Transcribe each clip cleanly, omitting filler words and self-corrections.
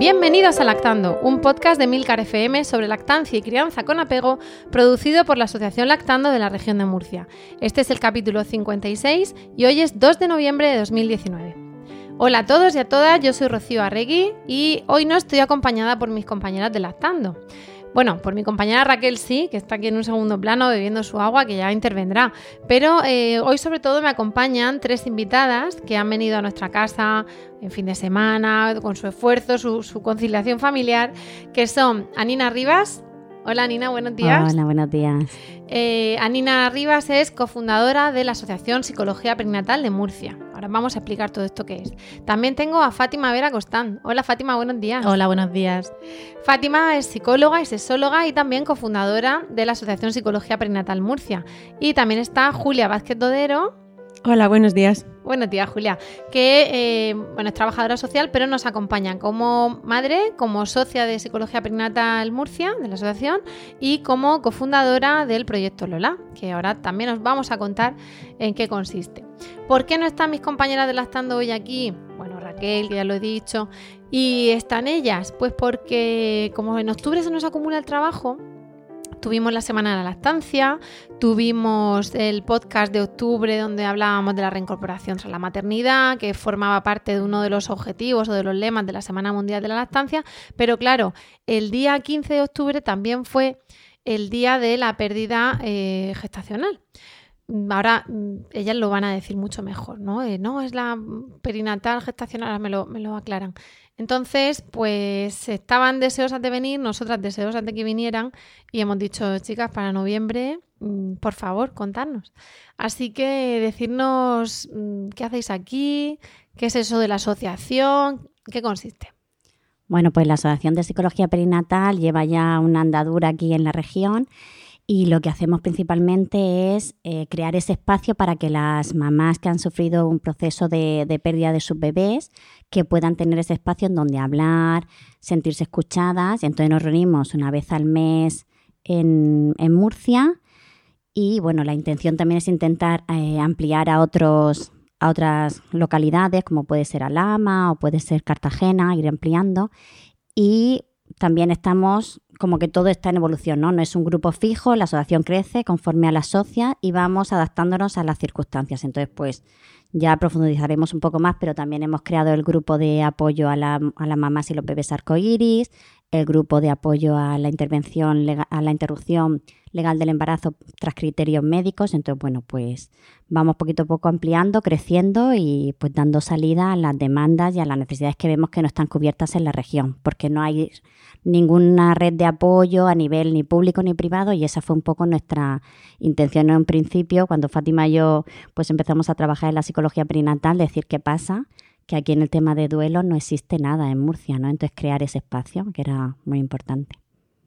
Bienvenidos a Lactando, un podcast de Milcar FM sobre lactancia y crianza con apego, producido por la Asociación Lactando de la región de Murcia. Este es el capítulo 56 y hoy es 2 de noviembre de 2019. Hola a todos y a todas, yo soy Rocío Arregui y hoy no estoy acompañada por mis compañeras de Lactando. Bueno, por mi compañera Raquel sí, que está aquí en un segundo plano bebiendo su agua, que ya intervendrá. Pero hoy sobre todo me acompañan 3 invitadas que han venido a nuestra casa en fin de semana, con su esfuerzo, su conciliación familiar, que son Anina Rivas. Hola Anina, buenos días. Hola, buenos días. Anina Rivas es cofundadora de la Asociación Psicología Perinatal de Murcia. Ahora vamos a explicar todo esto que es. También tengo a Fátima Vera Costán. Hola Fátima, buenos días. Hola, buenos días. Fátima es psicóloga y sexóloga y también cofundadora de la Asociación Psicología Perinatal Murcia. Y también está Julia Vázquez Dodero. Hola, buenos días. Buenos días, Julia, que es trabajadora social, pero nos acompaña como madre, como socia de Psicología Perinatal Murcia, de la asociación, y como cofundadora del proyecto Lola, que ahora también os vamos a contar en qué consiste. ¿Por qué no están mis compañeras de Lactando hoy aquí? Bueno, Raquel, que ya lo he dicho, y están ellas, pues porque como en octubre se nos acumula el trabajo. Tuvimos la Semana de la Lactancia, tuvimos el podcast de octubre donde hablábamos de la reincorporación tras la maternidad, que formaba parte de uno de los objetivos o de los lemas de la Semana Mundial de la Lactancia, pero claro, el día 15 de octubre también fue el día de la pérdida gestacional. Ahora ellas lo van a decir mucho mejor, ¿no? No, es la perinatal gestacional, ahora me lo aclaran. Entonces, pues estaban deseosas de venir, nosotras deseosas de que vinieran y hemos dicho, chicas, para noviembre, por favor, contadnos. Así que decirnos qué hacéis aquí, qué es eso de la asociación, qué consiste. Bueno, pues la Asociación de Psicología Perinatal lleva ya una andadura aquí en la región y lo que hacemos principalmente es crear ese espacio para que las mamás que han sufrido un proceso de pérdida de sus bebés que puedan tener ese espacio en donde hablar, sentirse escuchadas. Y entonces nos reunimos una vez al mes en Murcia y bueno, la intención también es intentar ampliar a otras localidades como puede ser Alhama o puede ser Cartagena, ir ampliando. Y también estamos como que todo está en evolución, ¿no? No es un grupo fijo, la asociación crece conforme a las socias y vamos adaptándonos a las circunstancias. Entonces, pues ya profundizaremos un poco más, pero también hemos creado el grupo de apoyo a las mamás y los bebés arcoíris, el grupo de apoyo a la intervención a la interrupción legal del embarazo tras criterios médicos. Entonces, bueno, pues vamos poquito a poco ampliando, creciendo y pues dando salida a las demandas y a las necesidades que vemos que no están cubiertas en la región, porque no hay ninguna red de apoyo a nivel ni público ni privado y esa fue un poco nuestra intención en un principio cuando Fátima y yo pues empezamos a trabajar en la psicología perinatal, decir qué pasa, que aquí en el tema de duelo no existe nada en Murcia, ¿no? Entonces crear ese espacio que era muy importante.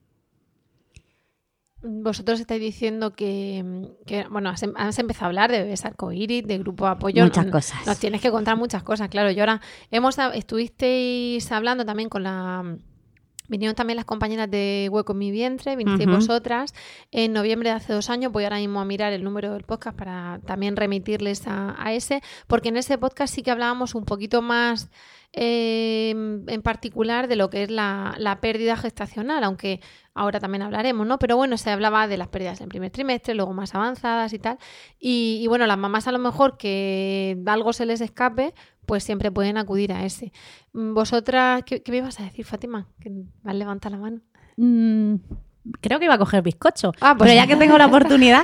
Vosotros estáis diciendo que bueno, has empezado a hablar de bebés arcoíris, de grupo de apoyo. Muchas cosas. Nos tienes que contar muchas cosas, claro. Y ahora estuvisteis hablando también vinieron también las compañeras de Hueco en mi vientre, vinisteis vosotras en noviembre de hace 2 años. Voy ahora mismo a mirar el número del podcast para también remitirles a ese, porque en ese podcast sí que hablábamos un poquito más en particular de lo que es la pérdida gestacional, aunque ahora también hablaremos, ¿no? Pero bueno, se hablaba de las pérdidas en primer trimestre, luego más avanzadas y tal. Y bueno, las mamás a lo mejor que algo se les escape, pues siempre pueden acudir a ese. Vosotras, ¿qué me ibas a decir, Fátima? Que me has levantado la mano. Creo que iba a coger bizcocho, pues pero ya que tengo la oportunidad.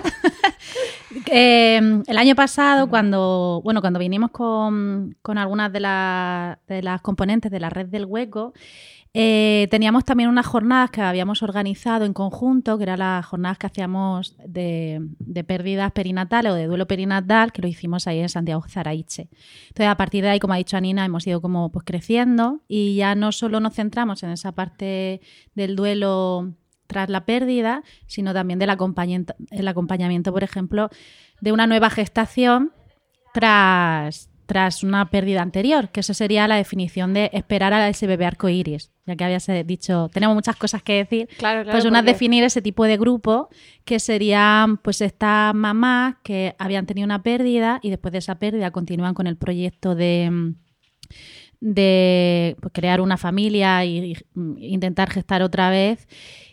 El año pasado, cuando vinimos con algunas de las componentes de la red del Hueco, teníamos también unas jornadas que habíamos organizado en conjunto, que eran las jornadas que hacíamos de pérdidas perinatales o de duelo perinatal, que lo hicimos ahí en Santiago Zaraiche. Entonces, a partir de ahí, como ha dicho Anina, hemos ido como pues creciendo y ya no solo nos centramos en esa parte del duelo tras la pérdida, sino también del acompañamiento, por ejemplo, de una nueva gestación tras una pérdida anterior, que eso sería la definición de esperar a ese bebé arcoíris. Ya que habías dicho, tenemos muchas cosas que decir, claro, pues una es definir ese tipo de grupo, que serían pues estas mamás que habían tenido una pérdida y después de esa pérdida continúan con el proyecto de de pues, crear una familia y intentar gestar otra vez.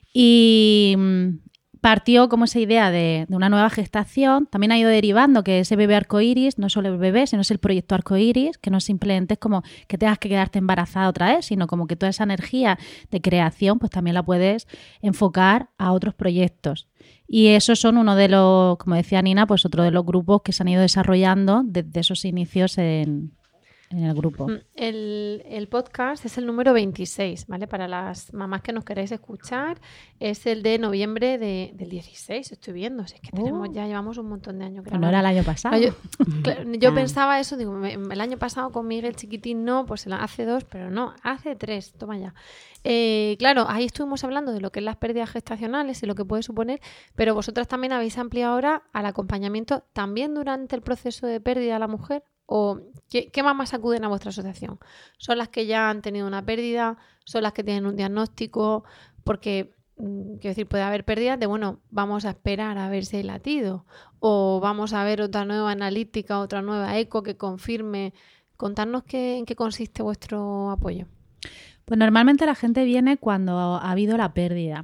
Y partió como esa idea de una nueva gestación. También ha ido derivando que ese bebé arcoíris no es solo el bebé, sino es el proyecto arcoíris, que no simplemente es como que tengas que quedarte embarazada otra vez, sino como que toda esa energía de creación pues también la puedes enfocar a otros proyectos. Y esos son uno de los, como decía Nina, pues otro de los grupos que se han ido desarrollando desde esos inicios en el grupo. El podcast es el número 26, ¿vale? Para las mamás que nos queráis escuchar, es el de noviembre del 16, estoy viendo. Si es que llevamos un montón de años grabando. No era el año pasado. Yo pensaba eso, digo, el año pasado con Miguel chiquitín no, pues hace 2, pero no, hace 3, toma ya. Claro, ahí estuvimos hablando de lo que es las pérdidas gestacionales y lo que puede suponer, pero vosotras también habéis ampliado ahora al acompañamiento también durante el proceso de pérdida a la mujer. ¿O qué mamás acuden a vuestra asociación? ¿Son las que ya han tenido una pérdida? ¿Son las que tienen un diagnóstico? Porque, quiero decir, puede haber pérdidas de, bueno, vamos a esperar a ver si hay latido. O vamos a ver otra nueva analítica, otra nueva eco que confirme. Contadnos en qué consiste vuestro apoyo. Pues normalmente la gente viene cuando ha habido la pérdida,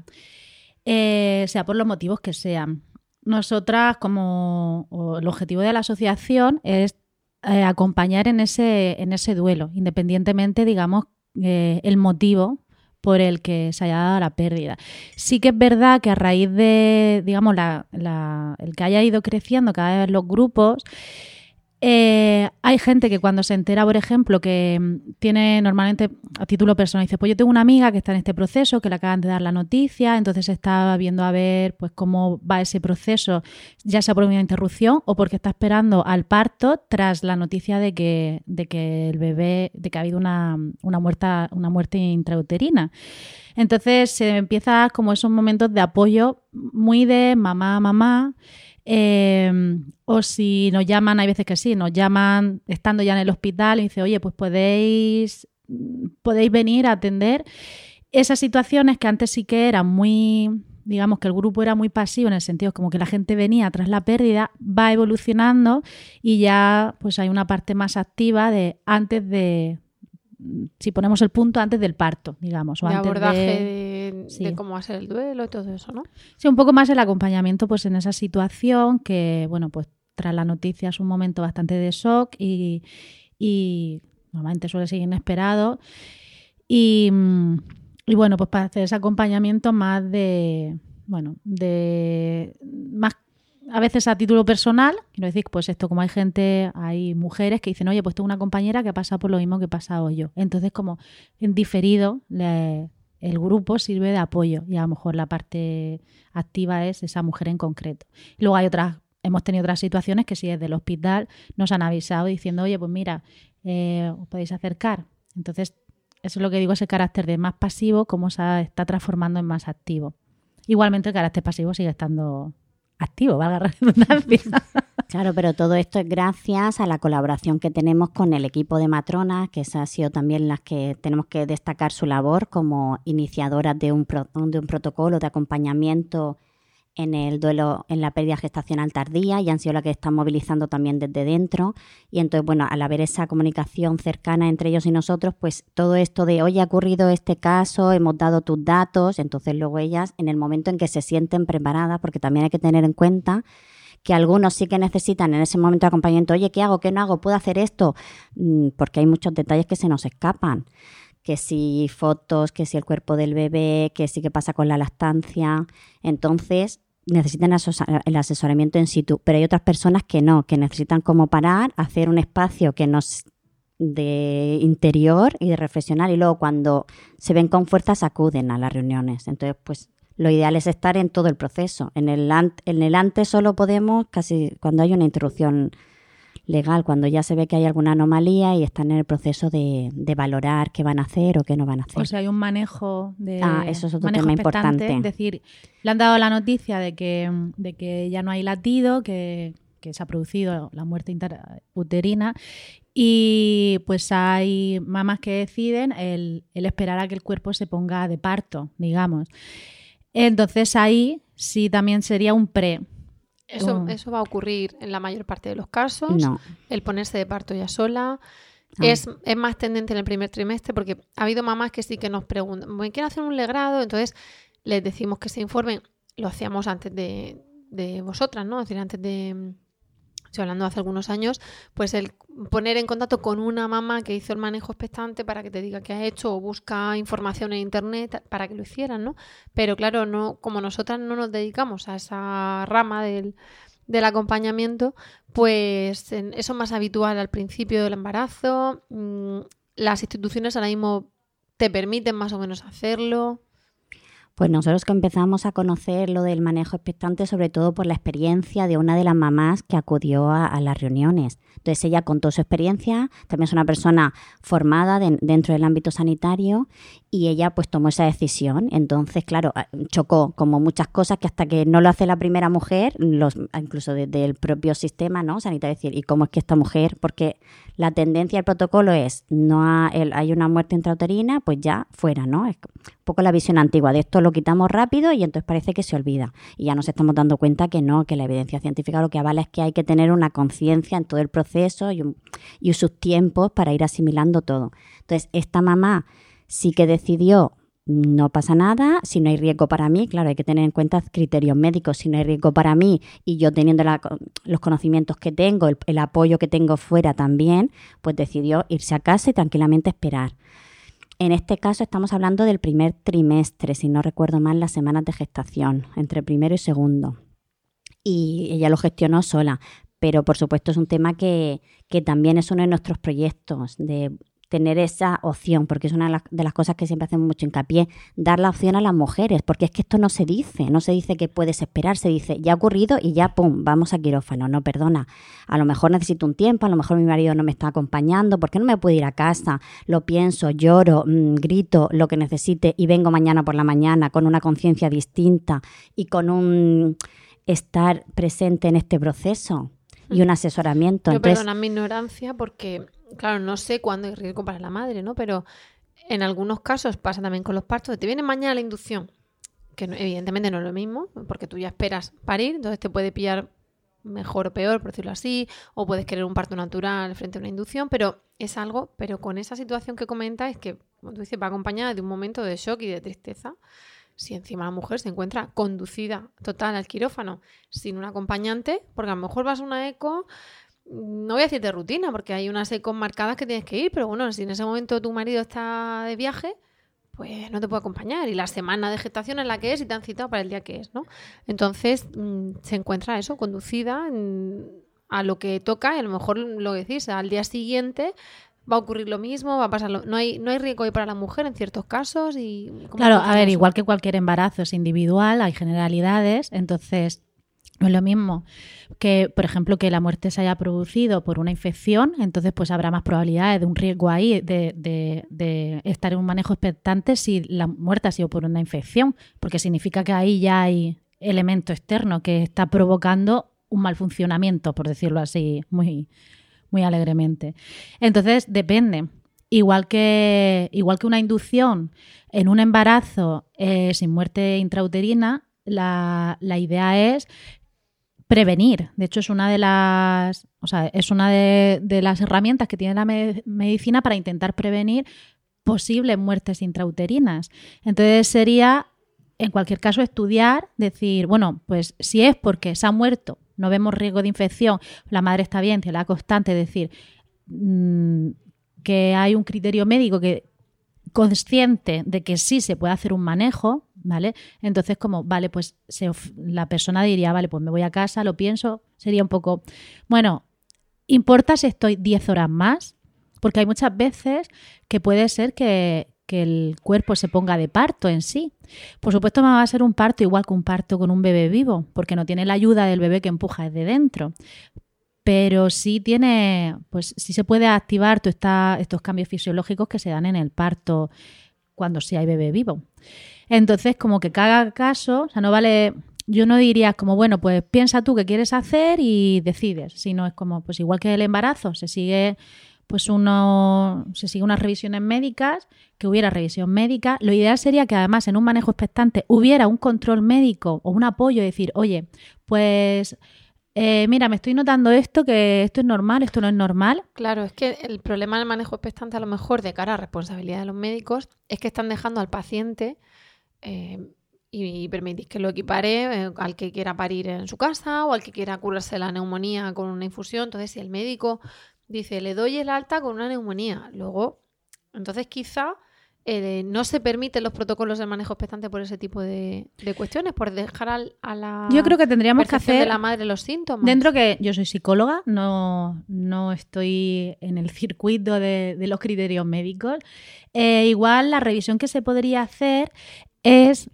sea por los motivos que sean. Nosotras, el objetivo de la asociación es acompañar en ese duelo, independientemente, digamos, el motivo por el que se haya dado la pérdida. Sí que es verdad que a raíz de, digamos, el que haya ido creciendo cada vez los grupos, hay gente que cuando se entera, por ejemplo, que tiene normalmente a título personal, dice, pues yo tengo una amiga que está en este proceso, que le acaban de dar la noticia, entonces está viendo a ver pues cómo va ese proceso, ya sea por una interrupción o porque está esperando al parto tras la noticia de que el bebé, de que ha habido una muerte intrauterina. Entonces se empieza como esos momentos de apoyo muy de mamá, o si nos llaman, hay veces que sí, nos llaman estando ya en el hospital y dicen, oye, pues podéis venir a atender esas situaciones que antes sí que eran muy, digamos que el grupo era muy pasivo en el sentido como que la gente venía tras la pérdida, va evolucionando y ya pues hay una parte más activa de antes de, si ponemos el punto, antes del parto, digamos. O de antes abordaje de cómo va a ser el duelo y todo eso, ¿no? Sí, un poco más el acompañamiento pues en esa situación que, bueno, pues tras la noticia es un momento bastante de shock y normalmente suele ser inesperado. Y bueno, pues para hacer ese acompañamiento más más a veces a título personal, quiero decir, pues esto, como hay mujeres que dicen, oye, pues tengo una compañera que ha pasado por lo mismo que he pasado yo. Entonces, como en diferido, el grupo sirve de apoyo y a lo mejor la parte activa es esa mujer en concreto. Luego hemos tenido otras situaciones que si desde el hospital nos han avisado diciendo, oye, pues mira, os podéis acercar. Entonces, eso es lo que digo, ese carácter de más pasivo, cómo se está transformando en más activo. Igualmente el carácter pasivo sigue estando activo, valga la redundancia. Claro, pero todo esto es gracias a la colaboración que tenemos con el equipo de matronas, que esas han sido también las que tenemos que destacar su labor como iniciadoras de un protocolo de acompañamiento en el duelo, en la pérdida gestacional tardía, y han sido las que están movilizando también desde dentro. Y entonces, bueno, al haber esa comunicación cercana entre ellos y nosotros, pues todo esto de, oye, ha ocurrido este caso, hemos dado tus datos, entonces luego ellas, en el momento en que se sienten preparadas, porque también hay que tener en cuenta que algunos sí que necesitan en ese momento de acompañamiento, oye, ¿qué hago? ¿Qué no hago? ¿Puedo hacer esto? Porque hay muchos detalles que se nos escapan. Que si fotos, que si el cuerpo del bebé, que si qué pasa con la lactancia. Entonces, necesitan el asesoramiento in situ, pero hay otras personas que no, que necesitan como parar, hacer un espacio que nos de interior y de reflexionar, y luego cuando se ven con fuerzas acuden a las reuniones. Entonces, pues lo ideal es estar en todo el proceso. En el antes solo podemos casi cuando hay una interrupción legal, cuando ya se ve que hay alguna anomalía y están en el proceso de valorar qué van a hacer o qué no van a hacer. O sea, hay un manejo de eso es otro tema importante. Es decir, le han dado la noticia de que ya no hay latido, que se ha producido la muerte intrauterina, y pues hay mamás que deciden el esperar a que el cuerpo se ponga de parto, digamos. Entonces ahí sí también sería un pre. Eso va a ocurrir en la mayor parte de los casos. No. El ponerse de parto ya sola. Es más tendente en el primer trimestre porque ha habido mamás que sí que nos preguntan, ¿me quiero hacer un legrado? Entonces les decimos que se informen. Lo hacíamos antes de vosotras, ¿no? Es decir, antes de... Estoy hablando de hace algunos años, pues el poner en contacto con una mamá que hizo el manejo expectante para que te diga qué ha hecho o busca información en internet para que lo hicieran, ¿no? Pero claro, no, como nosotras no nos dedicamos a esa rama del acompañamiento, pues eso es más habitual al principio del embarazo. Las instituciones ahora mismo te permiten más o menos hacerlo. Pues nosotros que empezamos a conocer lo del manejo expectante, sobre todo por la experiencia de una de las mamás que acudió a las reuniones. Entonces ella contó su experiencia, también es una persona formada dentro del ámbito sanitario y ella pues tomó esa decisión. Entonces, claro, chocó como muchas cosas que hasta que no lo hace la primera mujer, incluso desde el propio sistema, ¿no?, sanitario, decir, ¿y cómo es que esta mujer? Porque la tendencia del protocolo es, hay una muerte intrauterina, pues ya fuera, ¿no? Es un poco la visión antigua de esto lo quitamos rápido y entonces parece que se olvida. Y ya nos estamos dando cuenta que no, que la evidencia científica lo que avala es que hay que tener una conciencia en todo el proceso y sus tiempos para ir asimilando todo. Entonces, esta mamá sí que decidió, no pasa nada, si no hay riesgo para mí, claro, hay que tener en cuenta criterios médicos, si no hay riesgo para mí y yo teniendo los conocimientos que tengo, el apoyo que tengo fuera también, pues decidió irse a casa y tranquilamente esperar. En este caso estamos hablando del primer trimestre, si no recuerdo mal, las semanas de gestación, entre primero y segundo. Y ella lo gestionó sola, pero por supuesto es un tema que también es uno de nuestros proyectos, de tener esa opción, porque es una de las cosas que siempre hacemos mucho hincapié, dar la opción a las mujeres, porque es que esto no se dice que puedes esperar, se dice ya ha ocurrido y ya pum, vamos a quirófano, no, perdona, a lo mejor necesito un tiempo, a lo mejor mi marido no me está acompañando, ¿por qué no me puedo ir a casa? Lo pienso, lloro, grito, lo que necesite y vengo mañana por la mañana con una conciencia distinta y con un estar presente en este proceso y un asesoramiento. Yo perdona mi ignorancia porque... Claro, no sé cuándo hay riesgo para la madre, ¿no? Pero en algunos casos pasa también con los partos. Te viene mañana la inducción, que evidentemente no es lo mismo, porque tú ya esperas parir, entonces te puede pillar mejor o peor, por decirlo así, o puedes querer un parto natural frente a una inducción, pero es algo, pero con esa situación que comentas es que, como tú dices, va acompañada de un momento de shock y de tristeza. Si encima la mujer se encuentra conducida total al quirófano sin un acompañante, porque a lo mejor vas a una eco... No voy a decir de rutina, porque hay unas ecos marcadas que tienes que ir, pero bueno, si en ese momento tu marido está de viaje, pues no te puede acompañar. Y la semana de gestación es la que es y te han citado para el día que es, ¿no? Entonces se encuentra eso, conducida a lo que toca y a lo mejor lo que decís, al día siguiente va a ocurrir lo mismo, va a pasar no hay riesgo ahí para la mujer en ciertos casos. Claro, a ver, igual que cualquier embarazo es individual, hay generalidades, entonces... No es lo mismo que, por ejemplo, que la muerte se haya producido por una infección, entonces pues habrá más probabilidades de un riesgo ahí de estar en un manejo expectante si la muerte ha sido por una infección, porque significa que ahí ya hay elemento externo que está provocando un mal funcionamiento, por decirlo así, muy, muy alegremente. Entonces, depende. Igual que una inducción en un embarazo sin muerte intrauterina, la idea es prevenir. De hecho, es una de las herramientas que tiene la medicina para intentar prevenir posibles muertes intrauterinas. Entonces sería, en cualquier caso, estudiar, decir, bueno, pues si es porque se ha muerto, no vemos riesgo de infección, la madre está bien, tiene la constante, es decir, que hay un criterio médico que consciente de que sí se puede hacer un manejo, ¿vale? Entonces, vale, pues la persona diría, vale, pues me voy a casa, lo pienso, sería un poco, bueno, ¿importa si estoy 10 horas más? Porque hay muchas veces que puede ser que el cuerpo se ponga de parto en sí. Por supuesto, no va a ser un parto igual que un parto con un bebé vivo, porque no tiene la ayuda del bebé que empuja desde dentro. Pero sí sí se puede activar estos cambios fisiológicos que se dan en el parto cuando sí hay bebé vivo. Entonces, como que cada caso, o sea, no vale, yo no diría como, bueno, pues piensa tú qué quieres hacer y decides, sino es como, pues igual que el embarazo, se sigue unas revisiones médicas, que hubiera revisión médica. Lo ideal sería que además en un manejo expectante hubiera un control médico o un apoyo, decir, oye, pues mira, me estoy notando esto, que esto es normal, esto no es normal. Claro, es que el problema del manejo expectante a lo mejor de cara a responsabilidad de los médicos es que están dejando al paciente y permitís que lo equipare al que quiera parir en su casa o al que quiera curarse la neumonía con una infusión. Entonces, si el médico dice, le doy el alta con una neumonía, luego, entonces quizá no se permiten los protocolos de manejo expectante por ese tipo de cuestiones, por dejar a la Yo creo que tendríamos que hacer de la madre los síntomas. Dentro que yo soy psicóloga, no estoy en el circuito de los criterios médicos. Igual la revisión que se podría hacer es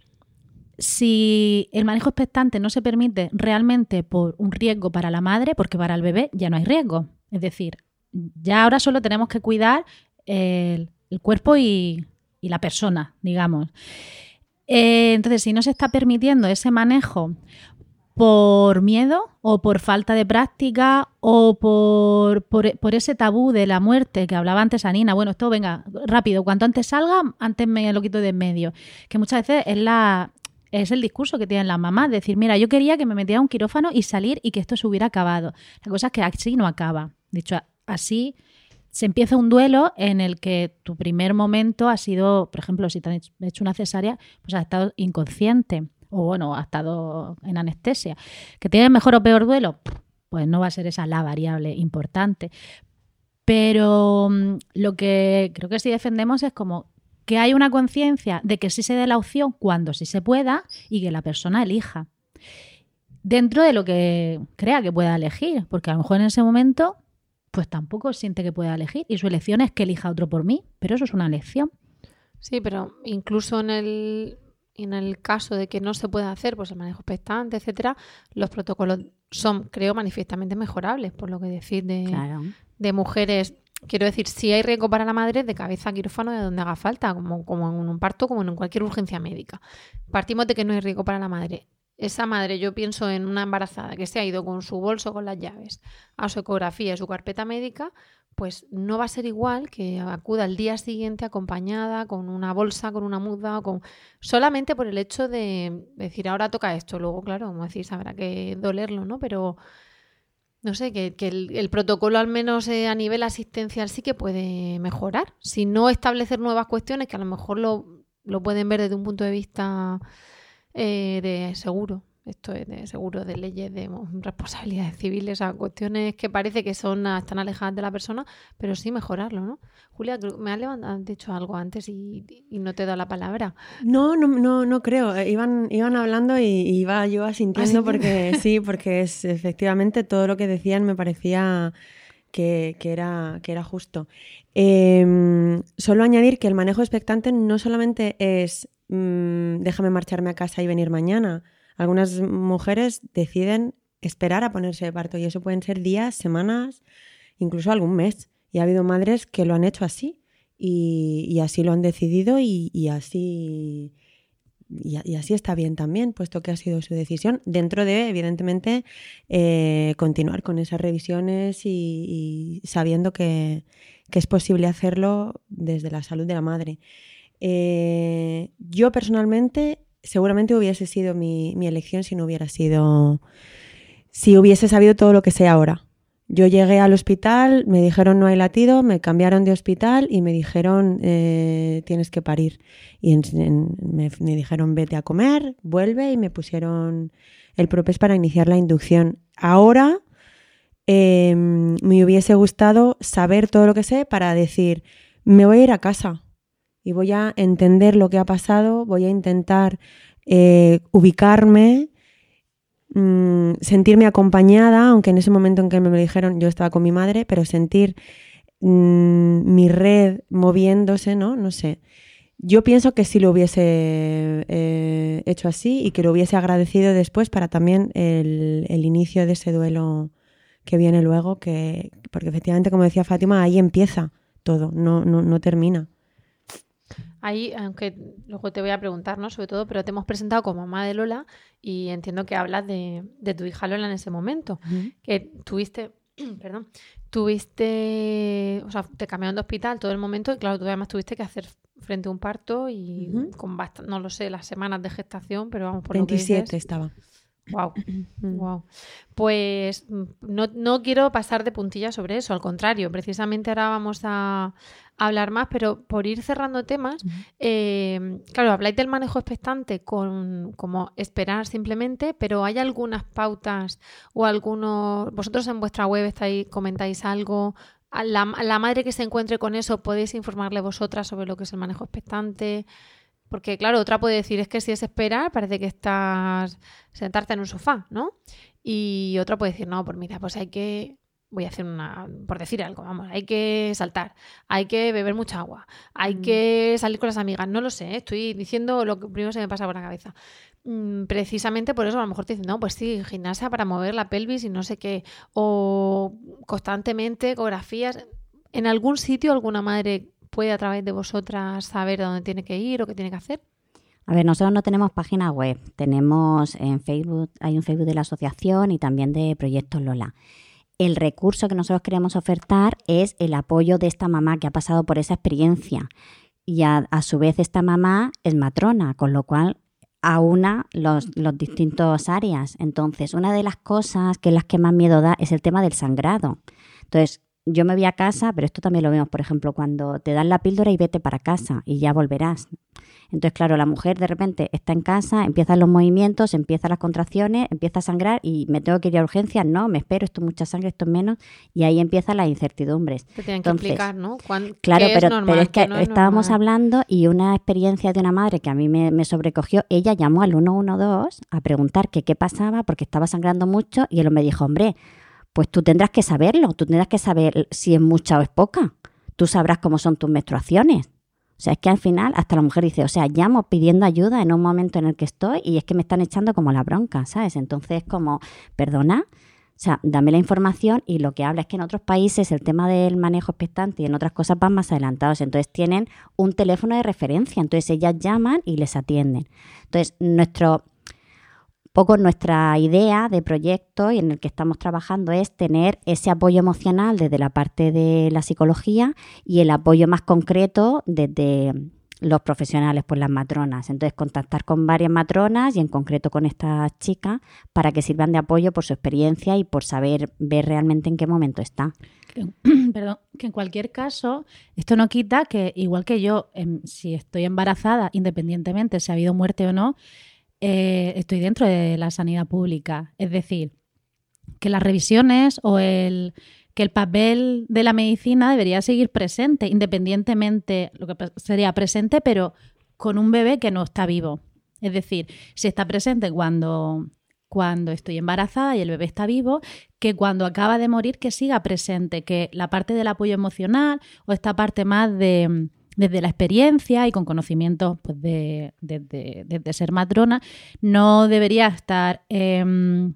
si el manejo expectante no se permite realmente por un riesgo para la madre, porque para el bebé ya no hay riesgo. Es decir, ya ahora solo tenemos que cuidar el cuerpo y la persona, digamos. Entonces, si no se está permitiendo ese manejo por miedo o por falta de práctica o por ese tabú de la muerte que hablaba antes Anina, bueno, esto venga, rápido, cuanto antes salga, antes me lo quito de en medio, que muchas veces es el discurso que tienen las mamás, decir, mira, yo quería que me metiera un quirófano y salir y que esto se hubiera acabado. La cosa es que así no acaba. De hecho, así se empieza un duelo en el que tu primer momento ha sido, por ejemplo, si te han hecho una cesárea, pues has estado inconsciente o, bueno, has estado en anestesia. ¿Que tienes mejor o peor duelo? Pues no va a ser esa la variable importante. Pero lo que creo que sí defendemos es como que hay una conciencia de que sí se dé la opción cuando sí se pueda y que la persona elija. Dentro de lo que crea que pueda elegir, porque a lo mejor en ese momento pues tampoco siente que pueda elegir y su elección es que elija otro por mí, pero eso es una elección. Sí, pero incluso en el caso de que no se pueda hacer, pues el manejo expectante, etcétera, los protocolos son, creo, manifiestamente mejorables, por lo que decir de mujeres. Quiero decir, si hay riesgo para la madre, de cabeza a quirófano de donde haga falta, como en un parto, como en cualquier urgencia médica. Partimos de que no hay riesgo para la madre. Esa madre, yo pienso en una embarazada que se ha ido con su bolso con las llaves a su ecografía y su carpeta médica, pues no va a ser igual que acuda al día siguiente acompañada con una bolsa, con una muda, solamente por el hecho de decir, ahora toca esto. Luego, claro, como decís, habrá que dolerlo, ¿no? Pero no sé, que el protocolo al menos a nivel asistencial sí que puede mejorar. Si no establecer nuevas cuestiones que a lo mejor lo pueden ver desde un punto de vista de seguro. Esto es de seguro, de leyes, de responsabilidades civiles, a cuestiones que parece que están alejadas de la persona, pero sí mejorarlo, ¿no? Julia, me has dicho algo antes y no te he dado la palabra. No creo. Iban hablando y iba yo asintiendo porque sí, porque es efectivamente todo lo que decían me parecía que era justo. Solo añadir que el manejo expectante no solamente es déjame marcharme a casa y venir mañana. Algunas mujeres deciden esperar a ponerse de parto y eso pueden ser días, semanas, incluso algún mes. Y ha habido madres que lo han hecho así y así lo han decidido y así está bien también, puesto que ha sido su decisión, dentro de, evidentemente, continuar con esas revisiones y sabiendo que es posible hacerlo desde la salud de la madre. Yo personalmente seguramente hubiese sido mi elección si hubiese sabido todo lo que sé ahora. Yo llegué al hospital, me dijeron no hay latido, me cambiaron de hospital y me dijeron tienes que parir. Y me dijeron vete a comer, vuelve y me pusieron el propés para iniciar la inducción. Ahora me hubiese gustado saber todo lo que sé para decir me voy a ir a casa. Y voy a entender lo que ha pasado, voy a intentar ubicarme, sentirme acompañada, aunque en ese momento en que me lo dijeron yo estaba con mi madre, pero sentir mi red moviéndose, ¿no? No sé. Yo pienso que sí lo hubiese hecho así y que lo hubiese agradecido después para también el inicio de ese duelo que viene luego, porque efectivamente, como decía Fátima, ahí empieza todo, no termina. Ahí, aunque luego te voy a preguntar, ¿no? Sobre todo, pero te hemos presentado como mamá de Lola y entiendo que hablas de tu hija Lola en ese momento, que tuviste, o sea, te cambiaron de hospital todo el momento y claro, tú además tuviste que hacer frente a un parto y con bastante, no lo sé, las semanas de gestación, pero vamos por 27 lo que dices, estaba. Wow, wow. Pues no quiero pasar de puntillas sobre eso, al contrario, precisamente ahora vamos a hablar más, pero por ir cerrando temas, claro, habláis del manejo expectante como esperar simplemente, pero ¿hay algunas pautas o algunos, vosotros en vuestra web comentáis algo? A la madre que se encuentre con eso, ¿podéis informarle vosotras sobre lo que es el manejo expectante? Porque, claro, otra puede decir, es que si es esperar, parece que estás sentarte en un sofá, ¿no? Y otra puede decir, no, pues mira, pues voy a hacer por decir algo, vamos, hay que saltar, hay que beber mucha agua, hay que salir con las amigas, no lo sé, estoy diciendo lo que primero se me pasa por la cabeza. Precisamente por eso a lo mejor te dicen, no, pues sí, gimnasia para mover la pelvis y no sé qué, o constantemente ecografías. ¿En algún sitio alguna madre puede a través de vosotras saber a dónde tiene que ir o qué tiene que hacer? A ver, nosotros no tenemos página web, tenemos en Facebook, hay un Facebook de la asociación y también de Proyectos Lola. El recurso que nosotros queremos ofertar es el apoyo de esta mamá que ha pasado por esa experiencia y a su vez esta mamá es matrona, con lo cual aúna los distintos áreas. Entonces, una de las cosas que es las que más miedo da es el tema del sangrado. Entonces, yo me voy a casa, pero esto también lo vemos, por ejemplo, cuando te dan la píldora y vete para casa y ya volverás. Entonces, claro, la mujer de repente está en casa, empiezan los movimientos, empiezan las contracciones, empieza a sangrar y me tengo que ir a urgencias, no, me espero, esto es mucha sangre, esto es menos, y ahí empiezan las incertidumbres. Te tienen que explicar, ¿no? Claro, pero es que no estábamos hablando y una experiencia de una madre que a mí me sobrecogió, ella llamó al 112 a preguntar qué pasaba porque estaba sangrando mucho y él me dijo, hombre, pues tú tendrás que saberlo, tú tendrás que saber si es mucha o es poca. Tú sabrás cómo son tus menstruaciones. O sea, es que al final hasta la mujer dice, o sea, llamo pidiendo ayuda en un momento en el que estoy y es que me están echando como la bronca, ¿sabes? Entonces, como, perdona, o sea, dame la información y lo que habla es que en otros países el tema del manejo expectante y en otras cosas van más adelantados. Entonces, tienen un teléfono de referencia, entonces ellas llaman y les atienden. Entonces, nuestra idea de proyecto y en el que estamos trabajando es tener ese apoyo emocional desde la parte de la psicología y el apoyo más concreto desde los profesionales, pues las matronas. Entonces, contactar con varias matronas y en concreto con estas chicas para que sirvan de apoyo por su experiencia y por ver realmente en qué momento está. Perdón, que en cualquier caso, esto no quita que, igual que yo, si estoy embarazada, independientemente si ha habido muerte o no, estoy dentro de la sanidad pública. Es decir, que las revisiones o que el papel de la medicina debería seguir presente, independientemente, lo que sería presente, pero con un bebé que no está vivo. Es decir, si está presente cuando estoy embarazada y el bebé está vivo, que cuando acaba de morir que siga presente, que la parte del apoyo emocional o esta parte más desde la experiencia y con conocimiento pues de ser matrona, no debería estar en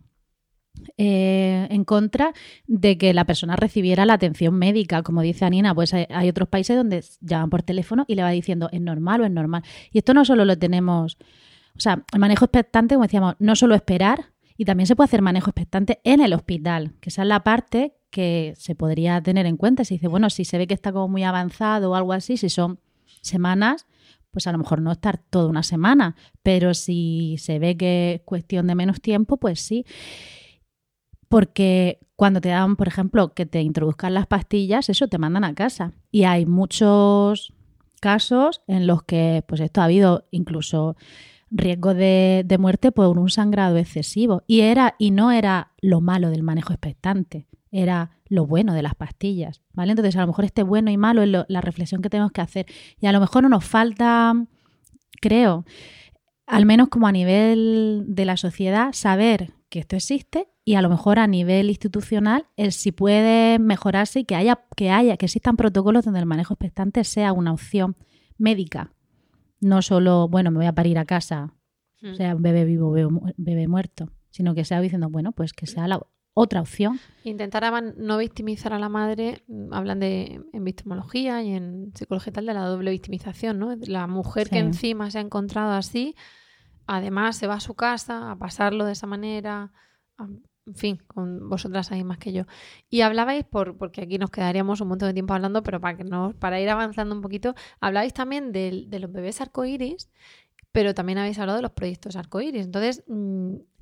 contra de que la persona recibiera la atención médica. Como dice Anina, pues hay otros países donde llaman por teléfono y le va diciendo ¿es normal o es normal? Y esto no solo lo tenemos, o sea, el manejo expectante, como decíamos, no solo esperar, y también se puede hacer manejo expectante en el hospital, que esa es la parte que se podría tener en cuenta. Si dice, bueno, si se ve que está como muy avanzado o algo así, si son semanas, pues a lo mejor no estar toda una semana, pero si se ve que es cuestión de menos tiempo, pues sí. Porque cuando te dan, por ejemplo, que te introduzcan las pastillas, eso te mandan a casa. Y hay muchos casos en los que pues esto ha habido incluso riesgo de muerte por un sangrado excesivo. Y no era lo malo del manejo expectante, era lo bueno de las pastillas, ¿vale? Entonces, a lo mejor este bueno y malo es la reflexión que tenemos que hacer. Y a lo mejor no nos falta, creo, al menos como a nivel de la sociedad, saber que esto existe y a lo mejor a nivel institucional el si puede mejorarse y que existan protocolos donde el manejo expectante sea una opción médica. No solo, bueno, me voy a parir a casa, o sea, un bebé vivo, bebé muerto, sino que sea diciendo, bueno, pues que sea la otra opción. Intentar no victimizar a la madre, hablan en victimología y en psicología tal de la doble victimización, ¿no? La mujer que encima se ha encontrado así, además se va a su casa a pasarlo de esa manera, en fin, con vosotras ahí más que yo. Y hablabais, porque aquí nos quedaríamos un montón de tiempo hablando, pero para ir avanzando un poquito, hablabais también de los bebés arcoíris, pero también habéis hablado de los proyectos arcoíris. Entonces,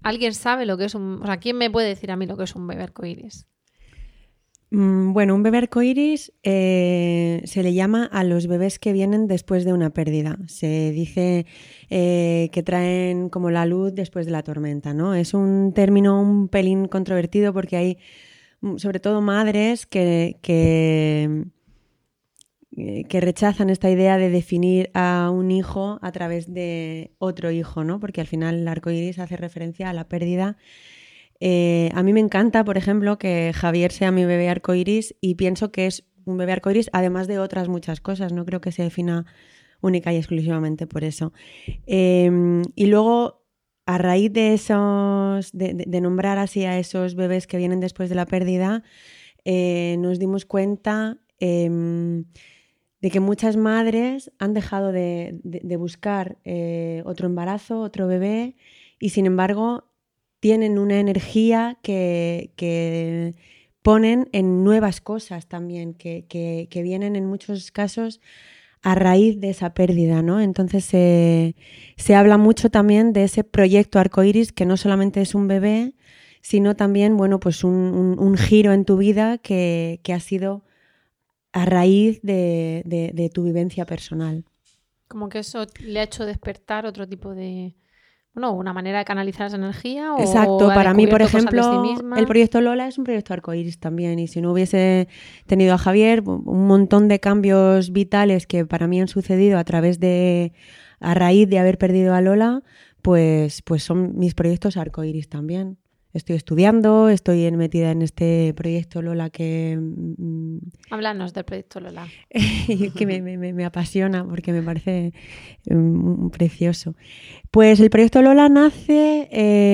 ¿Alguien sabe lo que es un... O sea, ¿quién me puede decir a mí lo que es un bebé arcoíris? Bueno, un bebé arcoíris se le llama a los bebés que vienen después de una pérdida. Se dice que traen como la luz después de la tormenta, ¿no? Es un término un pelín controvertido porque hay, sobre todo, madres que rechazan esta idea de definir a un hijo a través de otro hijo, ¿no? Porque al final el arcoíris hace referencia a la pérdida. A mí me encanta, por ejemplo, que Javier sea mi bebé arcoíris y pienso que es un bebé arcoíris además de otras muchas cosas. No creo que se defina única y exclusivamente por eso. Y luego, a raíz de esos, de nombrar así a esos bebés que vienen después de la pérdida, nos dimos cuenta de que muchas madres han dejado de buscar otro embarazo, otro bebé, y sin embargo tienen una energía que ponen en nuevas cosas también, que vienen en muchos casos a raíz de esa pérdida, ¿no? Entonces se habla mucho también de ese proyecto arcoíris, que no solamente es un bebé, sino también, bueno, pues un giro en tu vida que ha sido a raíz de tu vivencia personal. Como que eso le ha hecho despertar otro tipo de... Bueno, una manera de canalizar esa energía. Exacto, para mí, por ejemplo, sí el proyecto Lola es un proyecto arcoíris también, y si no hubiese tenido a Javier, un montón de cambios vitales que para mí han sucedido a raíz de haber perdido a Lola, pues son mis proyectos arcoíris también. Estoy estudiando, estoy metida en este proyecto Lola que... Háblanos del proyecto Lola. que me apasiona porque me parece precioso. Pues el proyecto Lola nace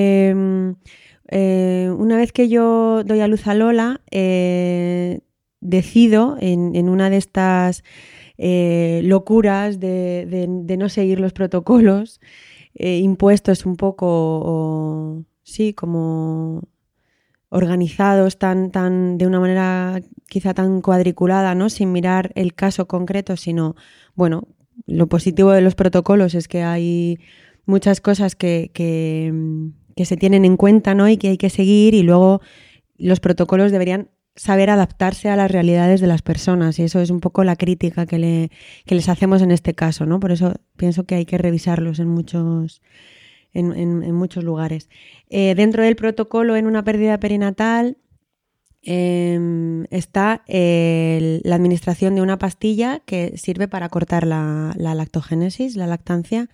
una vez que yo doy a luz a Lola, decido en una de estas locuras de no seguir los protocolos impuestos un poco... Sí, como organizados de una manera quizá tan cuadriculada, ¿no? Sin mirar el caso concreto, sino, bueno, lo positivo de los protocolos es que hay muchas cosas que se tienen en cuenta, ¿no? Y que hay que seguir, y luego los protocolos deberían saber adaptarse a las realidades de las personas, y eso es un poco la crítica que les hacemos en este caso, ¿no? Por eso pienso que hay que revisarlos en muchos lugares. Dentro del protocolo en una pérdida perinatal está la administración de una pastilla que sirve para cortar la lactogénesis, la lactancia.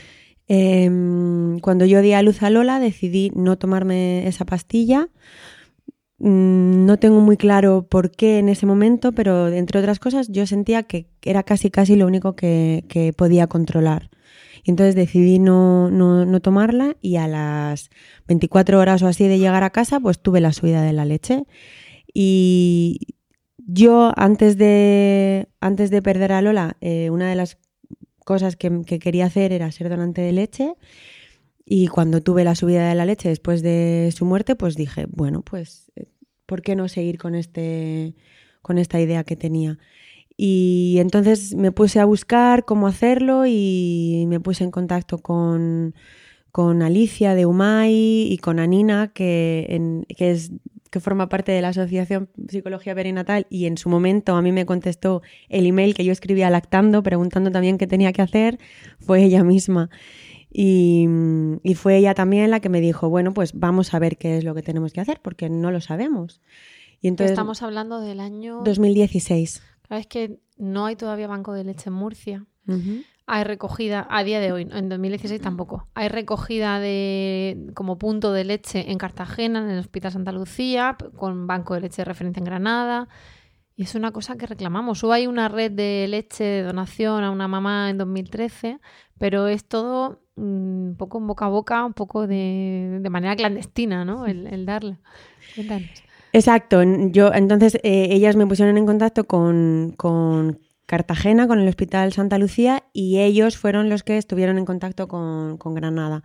Cuando yo di a luz a Lola decidí no tomarme esa pastilla. No tengo muy claro por qué en ese momento, pero entre otras cosas yo sentía que era casi lo único que podía controlar. Y entonces decidí no tomarla, y a las 24 horas o así de llegar a casa, pues tuve la subida de la leche. Y yo, antes de perder a Lola, una de las cosas que quería hacer era ser donante de leche. Y cuando tuve la subida de la leche después de su muerte, pues dije, bueno, pues ¿por qué no seguir con esta idea que tenía? Y entonces me puse a buscar cómo hacerlo, y me puse en contacto con Alicia de UMAI y con Anina, que forma parte de la Asociación Psicología Perinatal, y en su momento a mí me contestó el email que yo escribía lactando, preguntando también qué tenía que hacer. Fue ella misma. Y fue ella también la que me dijo, bueno, pues vamos a ver qué es lo que tenemos que hacer, porque no lo sabemos. Y entonces, estamos hablando del año... 2016. Claro, es que no hay todavía banco de leche en Murcia. Uh-huh. Hay recogida, a día de hoy, en 2016 tampoco. Hay recogida como punto de leche en Cartagena, en el Hospital Santa Lucía, con banco de leche de referencia en Granada. Y es una cosa que reclamamos. Hubo ahí una red de leche de donación a una mamá en 2013, pero es todo un poco en boca a boca, un poco de manera clandestina, ¿no? El darla. Cuéntanos. Exacto. Entonces ellas me pusieron en contacto con Cartagena, con el Hospital Santa Lucía, y ellos fueron los que estuvieron en contacto con Granada.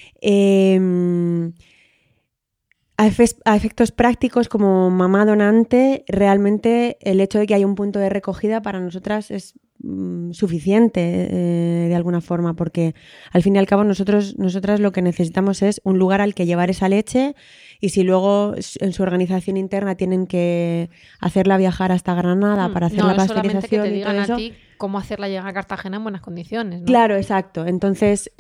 A efectos prácticos, como mamá donante, realmente el hecho de que haya un punto de recogida para nosotras es suficiente de alguna forma, porque al fin y al cabo nosotras lo que necesitamos es un lugar al que llevar esa leche, y si luego en su organización interna tienen que hacerla viajar hasta Granada para hacer la pasteurización que te y digan todo eso, a ti cómo hacerla llegar a Cartagena en buenas condiciones, ¿no? Claro, exacto. Entonces,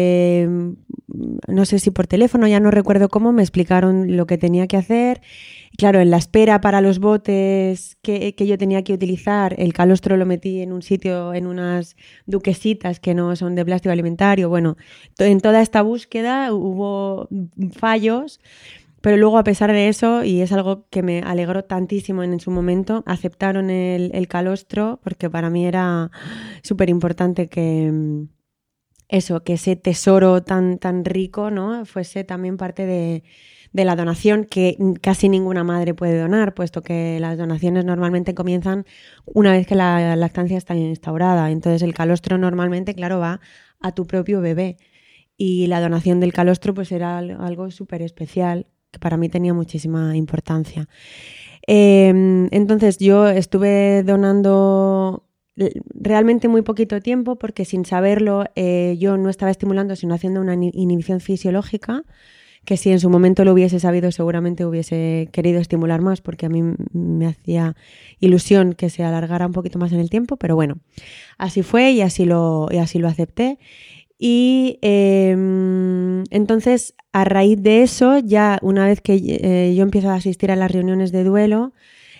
no sé si por teléfono, ya no recuerdo cómo, me explicaron lo que tenía que hacer. Claro, en la espera para los botes que yo tenía que utilizar, el calostro lo metí en un sitio, en unas duquesitas que no son de plástico alimentario. Bueno, en toda esta búsqueda hubo fallos, pero luego, a pesar de eso, y es algo que me alegró tantísimo en su momento, aceptaron el calostro, porque para mí era súper importante que ese tesoro tan rico, ¿no?, fuese también parte de la donación, que casi ninguna madre puede donar, puesto que las donaciones normalmente comienzan una vez que la lactancia está instaurada. Entonces el calostro normalmente, claro, va a tu propio bebé, y la donación del calostro pues era algo súper especial, que para mí tenía muchísima importancia. Entonces yo estuve donando realmente muy poquito tiempo, porque sin saberlo yo no estaba estimulando, sino haciendo una inhibición fisiológica, que si en su momento lo hubiese sabido seguramente hubiese querido estimular más, porque a mí me hacía ilusión que se alargara un poquito más en el tiempo, pero bueno, así fue y así lo acepté. Y entonces, a raíz de eso, ya una vez que yo empiezo a asistir a las reuniones de duelo,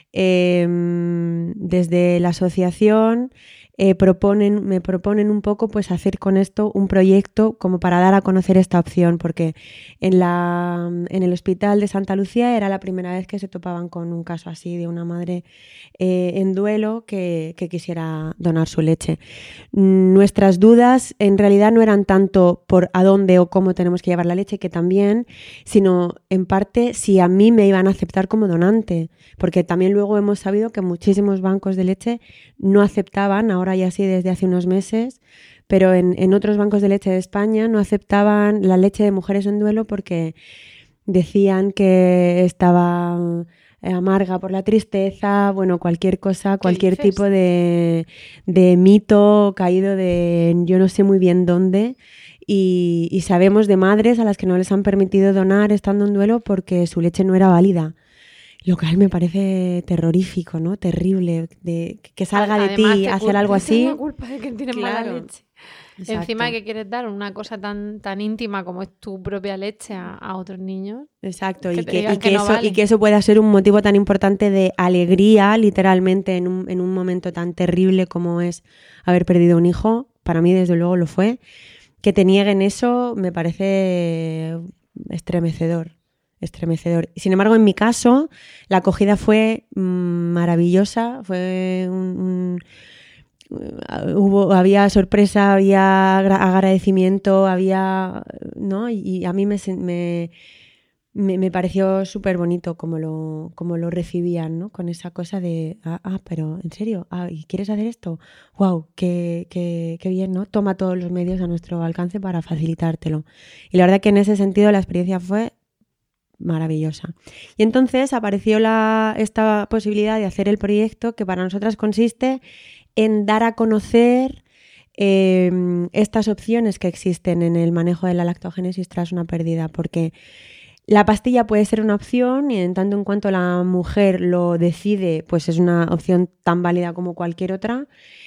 desde la asociación me proponen un poco pues hacer con esto un proyecto como para dar a conocer esta opción, porque en el hospital de Santa Lucía era la primera vez que se topaban con un caso así de una madre en duelo que quisiera donar su leche. Nuestras dudas en realidad no eran tanto por a dónde o cómo tenemos que llevar la leche, que también, sino en parte si a mí me iban a aceptar como donante, porque también luego hemos sabido que muchísimos bancos de leche no aceptaban, ahora ya sí desde hace unos meses, pero en otros bancos de leche de España no aceptaban la leche de mujeres en duelo porque decían que estaba amarga por la tristeza, bueno, cualquier cosa, cualquier tipo de mito caído de yo no sé muy bien dónde. Y sabemos de madres a las que no les han permitido donar estando en duelo porque su leche no era válida. Lo cual me parece terrorífico, ¿no? Terrible, de que salga de ti hacer algo así. Es la culpa de que tienes mala leche. Exacto. Encima de que quieres dar una cosa tan íntima como es tu propia leche a otros niños. Exacto, y que eso pueda ser un motivo tan importante de alegría, literalmente, en un momento tan terrible como es haber perdido un hijo. Para mí, desde luego, lo fue. Que te nieguen eso me parece estremecedor. Sin embargo, en mi caso, la acogida fue maravillosa, fue había sorpresa, había agradecimiento, ¿no? Y a mí me pareció súper bonito como lo recibían, ¿no? Con esa cosa de, pero ¿en serio? ¿Y quieres hacer esto? ¡Wow! Qué bien, ¿no? Toma todos los medios a nuestro alcance para facilitártelo. Y la verdad que en ese sentido la experiencia fue maravillosa. Y entonces apareció esta posibilidad de hacer el proyecto, que para nosotras consiste en dar a conocer estas opciones que existen en el manejo de la lactogénesis tras una pérdida, porque la pastilla puede ser una opción y en tanto en cuanto la mujer lo decide, pues es una opción tan válida como cualquier otra,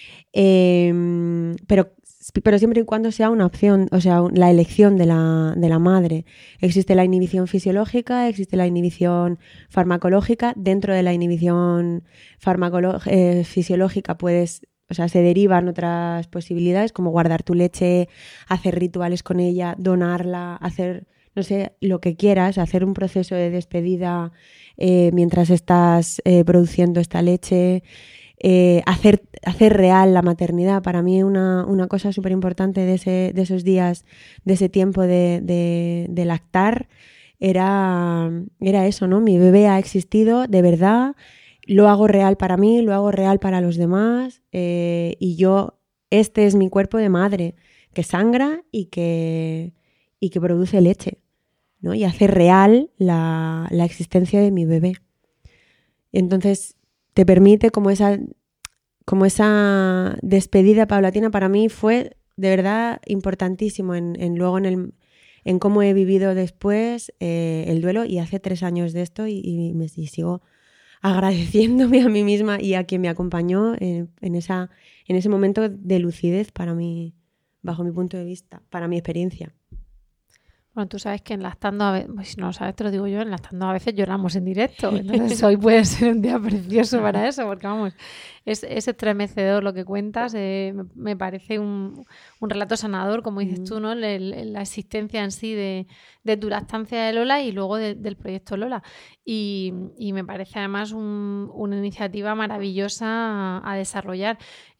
pero siempre y cuando sea una opción, o sea, la elección de la madre. Existe la inhibición fisiológica, existe la inhibición farmacológica. Dentro de la inhibición fisiológica se derivan otras posibilidades, como guardar tu leche, hacer rituales con ella, donarla, hacer, no sé, lo que quieras, hacer un proceso de despedida mientras estás produciendo esta leche. Hacer real la maternidad. Para mí una cosa súper importante de esos días, de ese tiempo de lactar, era eso, ¿no? Mi bebé ha existido de verdad, lo hago real para mí, lo hago real para los demás, y este es mi cuerpo de madre, que sangra y que produce leche, ¿no? Y hacer real la existencia de mi bebé. Entonces te permite como esa como esa despedida paulatina para mí fue de verdad importantísimo luego en cómo he vivido después el duelo, y hace 3 años de esto y sigo agradeciéndome a mí misma y a quien me acompañó en ese momento de lucidez para mí, bajo mi punto de vista, para mi experiencia. Bueno, tú sabes que en Lactando, pues si no lo sabes, te lo digo yo, en Lactando a veces lloramos en directo. Entonces hoy puede ser un día precioso para eso, porque vamos, es estremecedor lo que cuentas. Me parece un relato sanador, como dices tú, ¿no? La existencia en sí de tu lactancia de Lola y luego del proyecto Lola. Y me parece además una iniciativa maravillosa a desarrollar.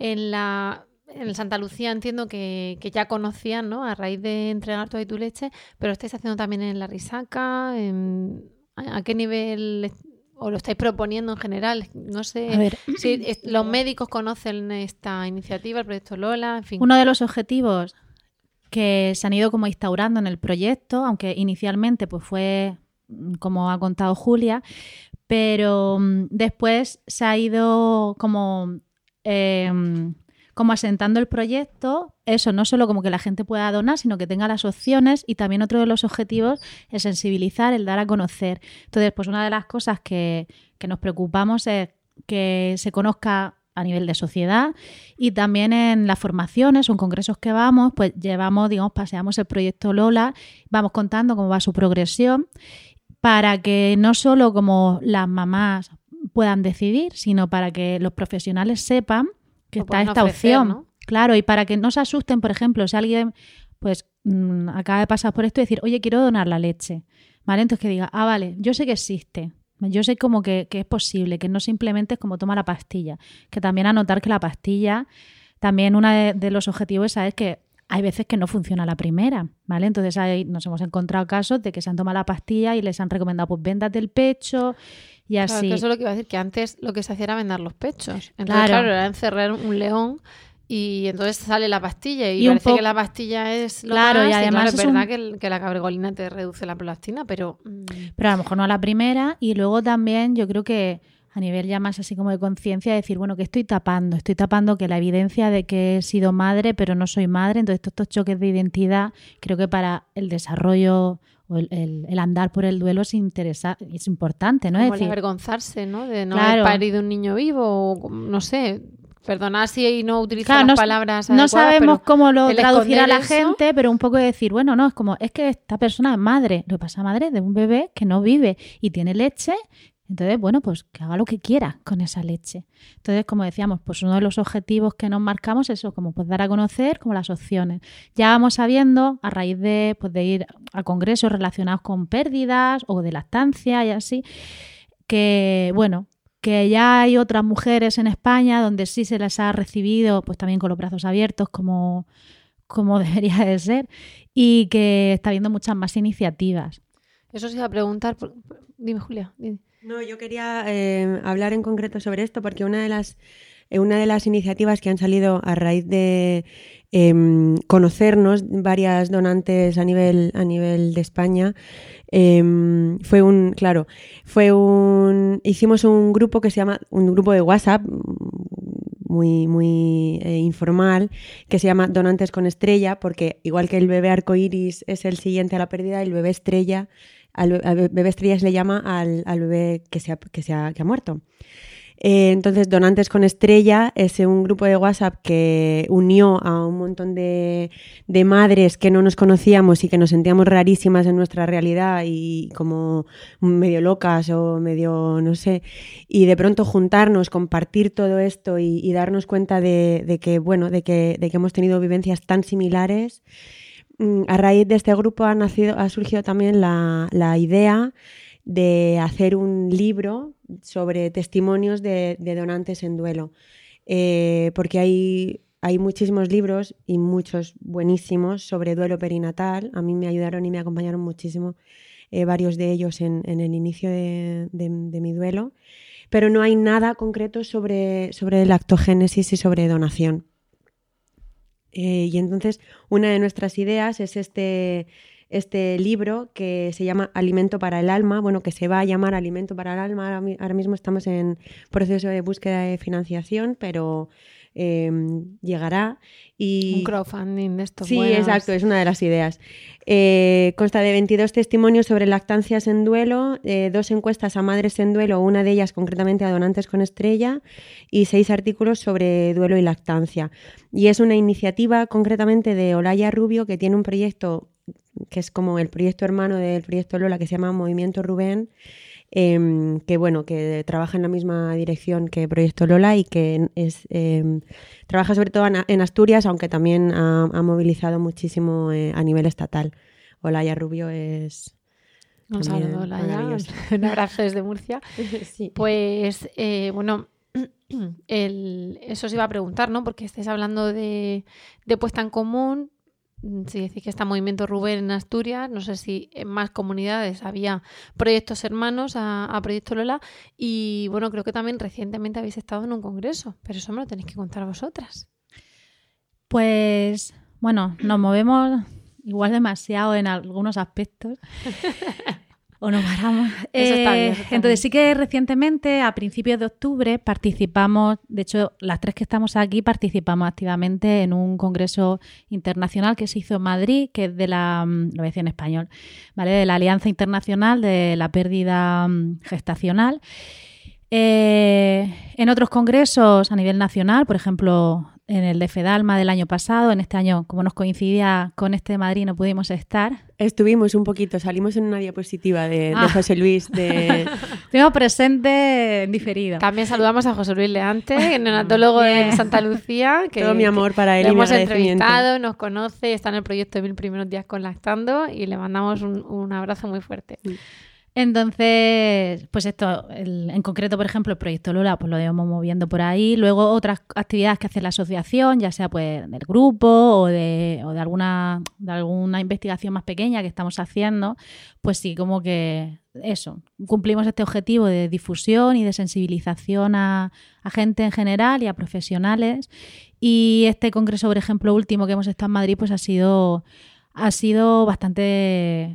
En el Santa Lucía entiendo que ya conocían, ¿no? A raíz de entregar Toda tu leche, pero lo estáis haciendo también en La Risaca. ¿A qué nivel o lo estáis proponiendo en general? No sé. A ver, si los médicos conocen esta iniciativa, el proyecto Lola, en fin. Uno de los objetivos que se han ido como instaurando en el proyecto, aunque inicialmente pues fue, como ha contado Julia, pero después se ha ido como asentando el proyecto, eso, no solo como que la gente pueda donar, sino que tenga las opciones, y también otro de los objetivos es sensibilizar, el dar a conocer. Entonces, pues una de las cosas que nos preocupamos es que se conozca a nivel de sociedad, y también en las formaciones o en congresos que vamos, pues paseamos el proyecto Lola, vamos contando cómo va su progresión, para que no solo como las mamás puedan decidir, sino para que los profesionales sepan que está esta opción, ¿no? Claro, y para que no se asusten, por ejemplo, si alguien pues acaba de pasar por esto y decir, oye, quiero donar la leche, ¿vale? Entonces que diga, vale, yo sé que existe, yo sé como que es posible, que no simplemente es como toma la pastilla, que también anotar que la pastilla, también uno de los objetivos es que hay veces que no funciona la primera, ¿vale? Entonces ahí nos hemos encontrado casos de que se han tomado la pastilla y les han recomendado, pues véndate el pecho y así. Claro, que eso es lo que iba a decir, que antes lo que se hacía era vendar los pechos. Entonces, claro, era encerrar un león y entonces sale la pastilla y parece que la pastilla es lo más, y además es verdad que la cabergolina te reduce la prolactina, pero a lo mejor no a la primera. Y luego también yo creo que a nivel ya más así como de conciencia, decir, bueno, que estoy tapando que la evidencia de que he sido madre pero no soy madre, entonces todos estos choques de identidad, creo que para el desarrollo o el andar por el duelo es importante, ¿no? Como es decir, el avergonzarse, ¿no? De no haber parido un niño vivo, o, no sé, perdonad si no utilizo las palabras adecuadas, no sabemos cómo lo traducirá la eso, gente, pero un poco de decir, bueno, no, es que esta persona es madre, lo que pasa madre de un bebé que no vive y tiene leche. Entonces, bueno, pues que haga lo que quiera con esa leche. Entonces, como decíamos, pues uno de los objetivos que nos marcamos es eso, como pues dar a conocer como las opciones. Ya vamos sabiendo, a raíz de ir a congresos relacionados con pérdidas o de lactancia y así, que bueno, que ya hay otras mujeres en España donde sí se las ha recibido, pues también con los brazos abiertos, como debería de ser, y que está habiendo muchas más iniciativas. Eso se iba a preguntar. Dime, Julia, dime. No, yo quería hablar en concreto sobre esto porque una de las iniciativas que han salido a raíz de conocernos varias donantes a nivel de España hicimos un grupo que se llama un grupo de WhatsApp muy informal, que se llama Donantes con Estrella, porque igual que el bebé arcoíris es el siguiente a la pérdida, el bebé estrella al bebé estrella se le llama al bebé que ha muerto. Entonces, Donantes con Estrella es un grupo de WhatsApp que unió a un montón de madres que no nos conocíamos y que nos sentíamos rarísimas en nuestra realidad y como medio locas o medio, no sé, y de pronto juntarnos, compartir todo esto y darnos cuenta de que hemos tenido vivencias tan similares. A raíz de este grupo ha surgido también la idea de hacer un libro sobre testimonios de donantes en duelo, porque hay muchísimos libros y muchos buenísimos sobre duelo perinatal. A mí me ayudaron y me acompañaron muchísimo varios de ellos en el inicio de mi duelo, pero no hay nada concreto sobre lactogénesis y sobre donación. Y entonces una de nuestras ideas es este libro que se llama Alimento para el Alma, bueno, que se va a llamar Alimento para el Alma. Ahora mismo estamos en proceso de búsqueda de financiación, pero llegará. Y... un crowdfunding de estos. Sí, buenos. exacto, es una de las ideas. Consta de 22 testimonios sobre lactancias en duelo, 2 encuestas a madres en duelo, una de ellas concretamente a donantes con estrella, y 6 artículos sobre duelo y lactancia. Y es una iniciativa concretamente de Olaya Rubio, que tiene un proyecto que es como el proyecto hermano del proyecto Lola, que se llama Movimiento Rubén, que trabaja en la misma dirección que Proyecto Lola y que trabaja sobre todo en Asturias, aunque también ha movilizado muchísimo a nivel estatal. Olaya Rubio es... Un saludo, Olaya. Un abrazo desde Murcia. Sí. Pues, bueno, eso os iba a preguntar, ¿no? Porque estáis hablando de puesta en común. Si decís que está Movimiento Rubén en Asturias, no sé si en más comunidades había proyectos hermanos a Proyecto Lola, y bueno, creo que también recientemente habéis estado en un congreso, pero eso me lo tenéis que contar vosotras. Pues bueno, nos movemos igual demasiado en algunos aspectos. O nos paramos. Eso está bien, eso está entonces bien. sí que recientemente, a principios de octubre, participamos, de hecho las 3 que estamos aquí participamos activamente en un congreso internacional que se hizo en Madrid, que es de lo voy a decir en español, ¿vale? De la Alianza Internacional de la Pérdida Gestacional. En otros congresos a nivel nacional, por ejemplo, en el de FEDALMA del año pasado, en este año, como nos coincidía con este de Madrid, no pudimos estar. Estuvimos un poquito, salimos en una diapositiva de José Luis. Estuvimos presentes en diferido. También saludamos a José Luis Leante, neonatólogo de Santa Lucía, que todo mi amor para él le y mi hemos agradecimiento. entrevistado, nos conoce, está en el proyecto de 1000 primeros días con Lactando, y le mandamos un abrazo muy fuerte. Entonces, pues esto, en concreto, por ejemplo, el proyecto Lola, pues lo íbamos moviendo por ahí. Luego otras actividades que hace la asociación, ya sea pues del grupo o de alguna investigación más pequeña que estamos haciendo, pues sí, como que eso, cumplimos este objetivo de difusión y de sensibilización a gente en general y a profesionales. Y este congreso, por ejemplo, último que hemos estado en Madrid, pues ha sido bastante,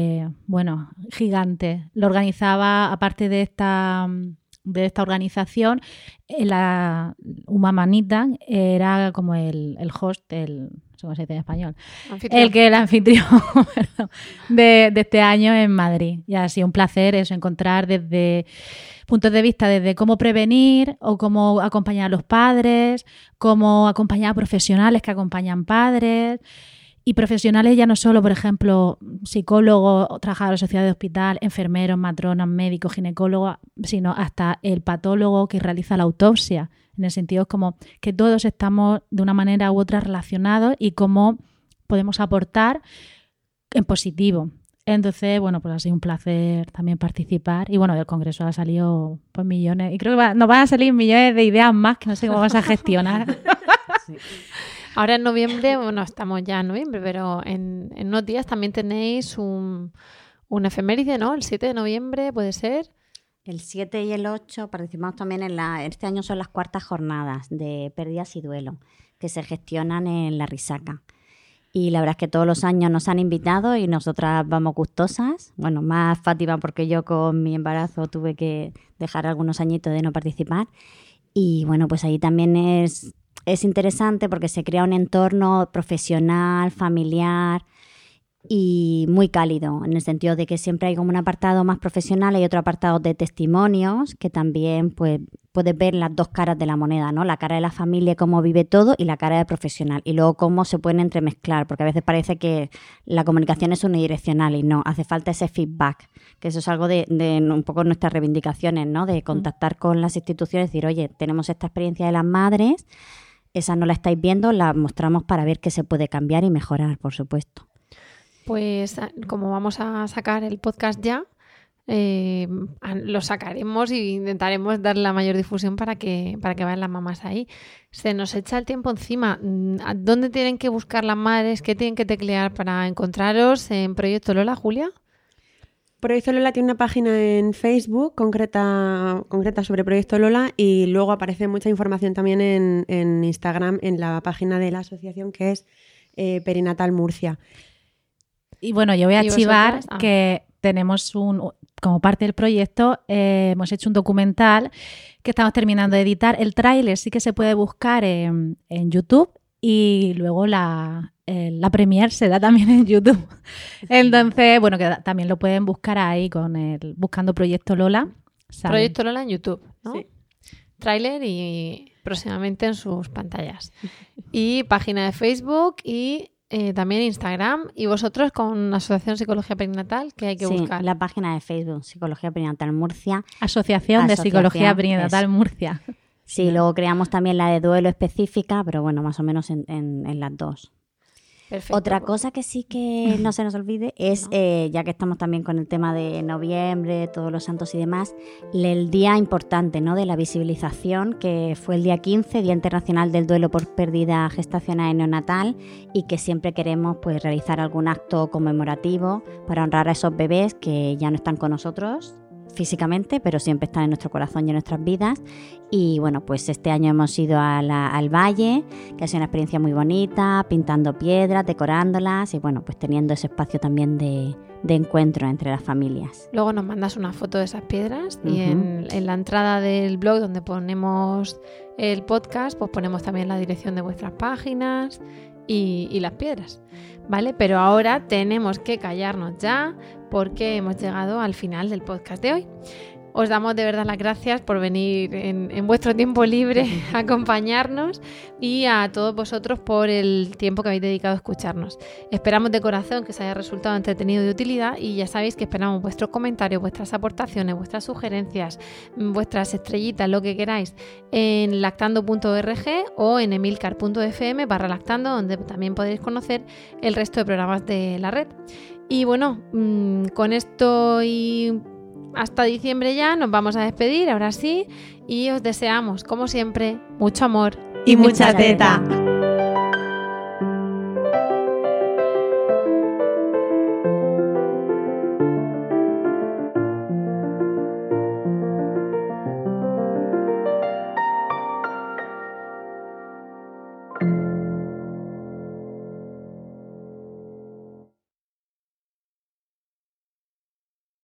gigante. Lo organizaba, aparte de esta organización, la Humamanita era como el host, ¿cómo se dice en español? Anfitrión. El anfitrión perdón, de este año en Madrid. Y ha sido un placer eso, encontrar desde puntos de vista desde cómo prevenir o cómo acompañar a los padres, cómo acompañar a profesionales que acompañan padres. Y profesionales ya no solo, por ejemplo, psicólogos, trabajadores sociales de hospital, enfermeros, matronas, médicos, ginecólogos, sino hasta el patólogo que realiza la autopsia. En el sentido como que todos estamos de una manera u otra relacionados y cómo podemos aportar en positivo. Entonces, bueno, pues ha sido un placer también participar. Y bueno, del congreso ha salido pues millones. Y creo que nos van a salir millones de ideas más que no sé cómo vamos a gestionar. Sí. Ahora en noviembre, bueno, estamos ya en noviembre, pero en unos días también tenéis un efeméride, ¿no? El 7 de noviembre, ¿puede ser? El 7 y el 8 participamos también este año son las 4ª jornadas de pérdidas y duelo que se gestionan en La Risaca. Y la verdad es que todos los años nos han invitado y nosotras vamos gustosas. Bueno, más Fátima porque yo con mi embarazo tuve que dejar algunos añitos de no participar. Y bueno, pues ahí también es interesante porque se crea un entorno profesional, familiar y muy cálido, en el sentido de que siempre hay como un apartado más profesional y otro apartado de testimonios que también pues puedes ver las 2 caras de la moneda, ¿no? La cara de la familia, cómo vive todo, y la cara del profesional, y luego cómo se pueden entremezclar, porque a veces parece que la comunicación es unidireccional y no, hace falta ese feedback, que eso es algo de un poco nuestras reivindicaciones, ¿no? De contactar con las instituciones y decir, oye, tenemos esta experiencia de las madres, esa no la estáis viendo, la mostramos para ver qué se puede cambiar y mejorar, por supuesto. Pues como vamos a sacar el podcast ya, lo sacaremos y intentaremos dar la mayor difusión para que vayan las mamás ahí. Se nos echa el tiempo encima. ¿Dónde tienen que buscar las madres? ¿Qué tienen que teclear para encontraros en Proyecto Lola, Julia? Proyecto Lola tiene una página en Facebook concreta sobre Proyecto Lola, y luego aparece mucha información también en Instagram, en la página de la asociación, que es Perinatal Murcia. Y bueno, yo voy a archivar que tenemos como parte del proyecto, hemos hecho un documental que estamos terminando de editar. El tráiler sí que se puede buscar en YouTube y luego la premier se da también en YouTube. Entonces, bueno, que también lo pueden buscar ahí buscando Proyecto Lola. ¿Saben? Proyecto Lola en YouTube, ¿no? Sí. Tráiler y próximamente en sus pantallas. Y página de Facebook y también Instagram. Y vosotros con Asociación Psicología Perinatal, que hay que buscar. La página de Facebook, Psicología Perinatal Murcia. Asociación de Psicología Perinatal Murcia. Sí, luego creamos también la de duelo específica, pero bueno, más o menos en las dos. Perfecto. Otra cosa que sí que no se nos olvide es, ya que estamos también con el tema de noviembre, todos los santos y demás, el día importante, ¿no?, de la visibilización, que fue el día 15, Día Internacional del Duelo por Pérdida Gestacional y Neonatal, y que siempre queremos pues realizar algún acto conmemorativo para honrar a esos bebés que ya no están con nosotros físicamente, pero siempre están en nuestro corazón y en nuestras vidas. Y bueno, pues este año hemos ido al valle, que ha sido una experiencia muy bonita, pintando piedras, decorándolas y bueno, pues teniendo ese espacio también de encuentro entre las familias. Luego nos mandas una foto de esas piedras y en la entrada del blog donde ponemos el podcast, pues ponemos también la dirección de vuestras páginas y las piedras, ¿vale? Pero ahora tenemos que callarnos ya porque hemos llegado al final del podcast de hoy. Os damos de verdad las gracias por venir en vuestro tiempo libre a acompañarnos y a todos vosotros por el tiempo que habéis dedicado a escucharnos. Esperamos de corazón que os haya resultado entretenido y de utilidad y ya sabéis que esperamos vuestros comentarios, vuestras aportaciones, vuestras sugerencias, vuestras estrellitas, lo que queráis en lactando.org o en emilcar.fm/lactando, donde también podréis conocer el resto de programas de la red. Y bueno, con esto y hasta diciembre ya nos vamos a despedir, ahora sí, y os deseamos, como siempre, mucho amor y mucha teta.